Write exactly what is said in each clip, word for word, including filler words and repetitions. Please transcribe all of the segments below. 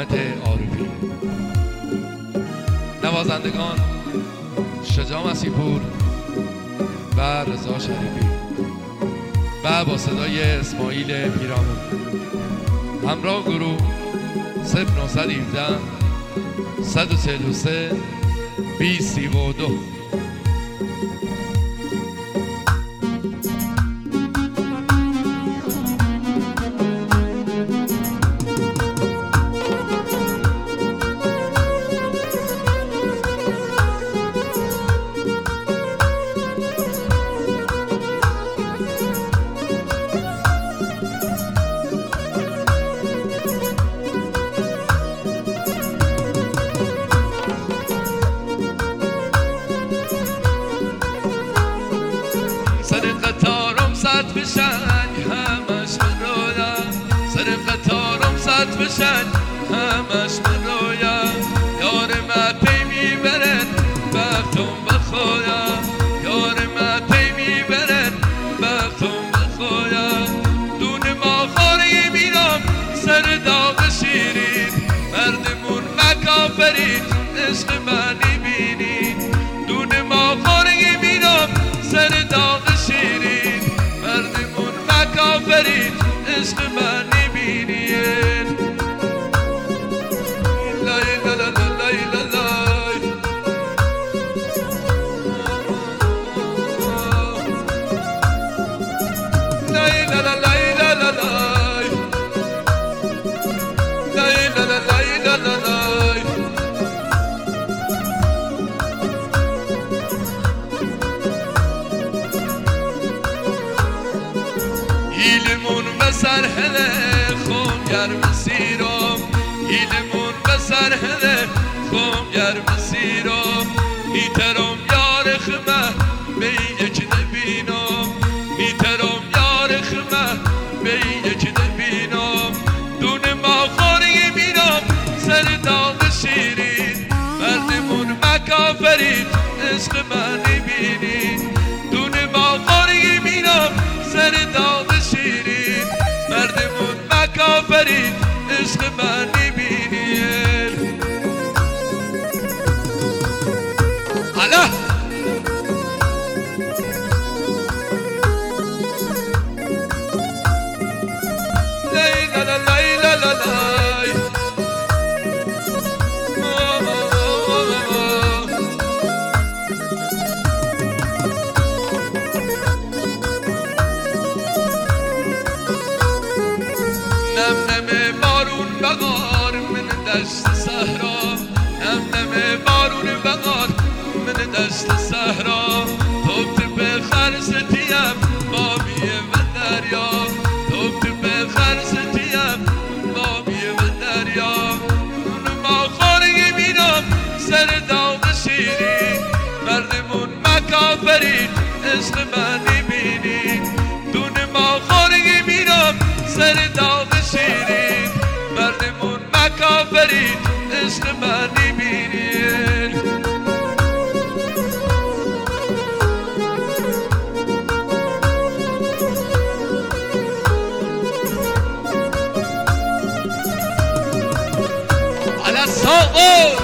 واحد عارفی. نوازندگان شجاع مسیحپور و رضا شریفی و با صدای اسماعیل پیرامون. همراه گروه صفر نهصد و هفده صد و چهل و سه بیست سی و دو. سر قطارم صد بشن همش من رویم، سر قطارم صد بشن همش من رویم. یار من پی میبرن وقتم بخویم، یار من پی میبرن وقتم بخویم. دون ما خاره میرم سر داغ شیرین، مردمون مکافرین عشق من نبینین. دون ما خاره میرم سر داغ شیرین، مردمون مکافرین عشق من نبینین. لای لای لای لای لای لای لای لای لای لای لای لای لای. ایلمون به سر هله خون گرم سیرم، ایلمون به سر هله خون گرم سیرم. میترم یار خمه به یک نبینم، میترم یار خمه به یک نبینم. دون ما خاره میرم سر داغ شیرین، مردمون مکافرین عشق من نبینین. دون ما خاره میرم سر داغ شیرین، مردمون مکافرین عشق من نبینین. الله لای لای لای لای لای نم نم بارون بغار من دشت صحرا، نم نم بارون بغار من دشت صحرا. توب به خرستیم بامیه و دریا، توب به خرستیم بامیه و دریا. اون ما خاره میرم سر داغ شیرین، مردمون مکافرین عشق من نبینین. دون ما خاره میرم سر داغ شیرین، مردمون مکافرین عشق من نبینین. علی الساقو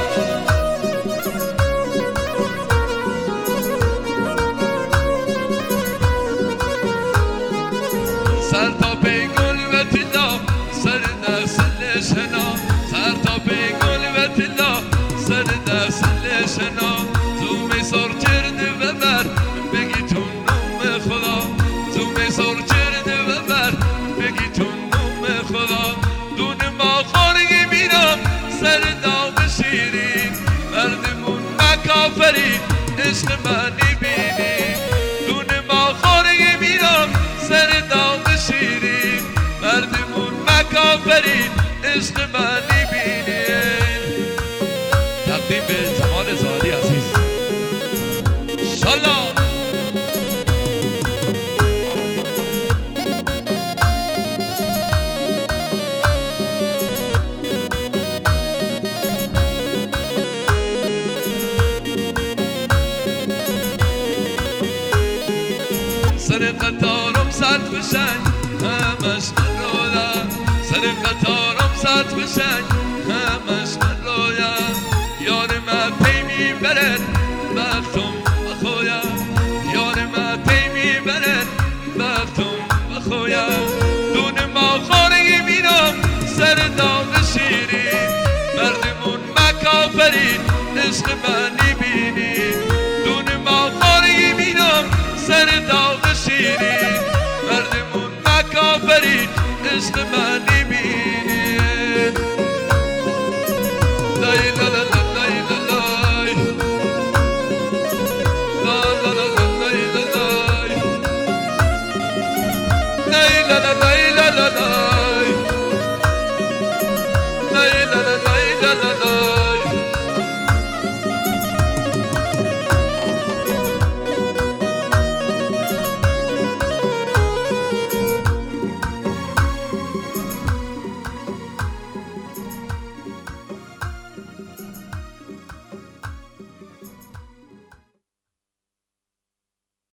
سر تا پی گل و طلا سر نسل شنا، سر تا پی گل و طلا سر نسل شنا. تو میسر کرده و بر بگی تو نوم خدا، تو میسر کرده و بر بگی تو نوم خدا. دون ما خاره میرم سر داغ شیرین، مردمون مکافرین عشق من نبینین. دون ما خاره میرم سر داغ شیرین، مردمون مکافرین عشق من نبینین. تقدیم به جمال زادی عزیز انشالله. سر قطارم صد بشن همش من رویم، سر قطارم صد بشن بختم بخویم یار ما تیمی برن بختم بخویم دون ما خانه میرم سر داغ شیری مردمون مکافرین عشق من نبینی دون ما خانه میرم سر داغ شیری مردمون مکافرین عشق من نبینی